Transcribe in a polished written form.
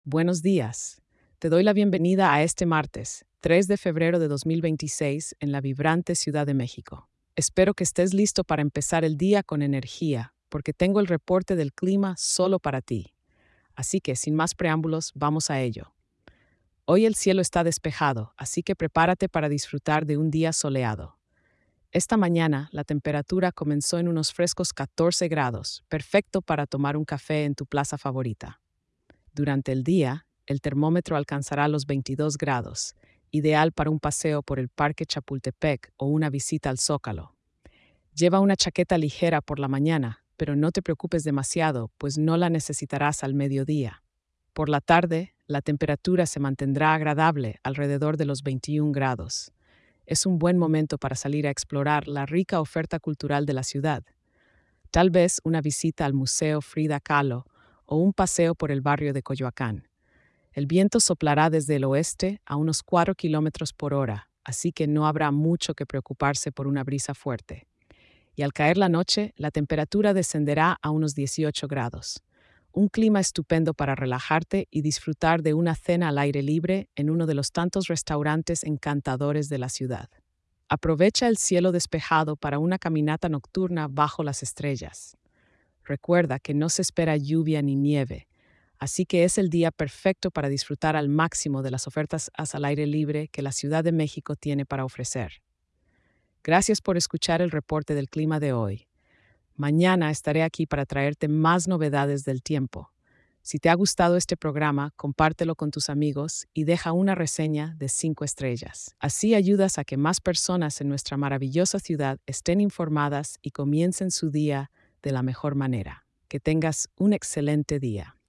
Buenos días. Te doy la bienvenida a este martes, 3 de febrero de 2026, en la vibrante Ciudad de México. Espero que estés listo para empezar el día con energía, porque tengo el reporte del clima solo para ti. Así que, sin más preámbulos, vamos a ello. Hoy el cielo está despejado, así que prepárate para disfrutar de un día soleado. Esta mañana, la temperatura comenzó en unos frescos 14 grados, perfecto para tomar un café en tu plaza favorita. Durante el día, el termómetro alcanzará los 22 grados, ideal para un paseo por el Parque Chapultepec o una visita al Zócalo. Lleva una chaqueta ligera por la mañana, pero no te preocupes demasiado, pues no la necesitarás al mediodía. Por la tarde, la temperatura se mantendrá agradable alrededor de los 21 grados. Es un buen momento para salir a explorar la rica oferta cultural de la ciudad. Tal vez una visita al Museo Frida Kahlo o un paseo por el barrio de Coyoacán. El viento soplará desde el oeste a unos 4 kilómetros por hora, así que no habrá mucho que preocuparse por una brisa fuerte. Y al caer la noche, la temperatura descenderá a unos 18 grados. Un clima estupendo para relajarte y disfrutar de una cena al aire libre en uno de los tantos restaurantes encantadores de la ciudad. Aprovecha el cielo despejado para una caminata nocturna bajo las estrellas. Recuerda que no se espera lluvia ni nieve, así que es el día perfecto para disfrutar al máximo de las ofertas al aire libre que la Ciudad de México tiene para ofrecer. Gracias por escuchar el reporte del clima de hoy. Mañana estaré aquí para traerte más novedades del tiempo. Si te ha gustado este programa, compártelo con tus amigos y deja una reseña de 5 estrellas. Así ayudas a que más personas en nuestra maravillosa ciudad estén informadas y comiencen su día de la mejor manera. Que tengas un excelente día.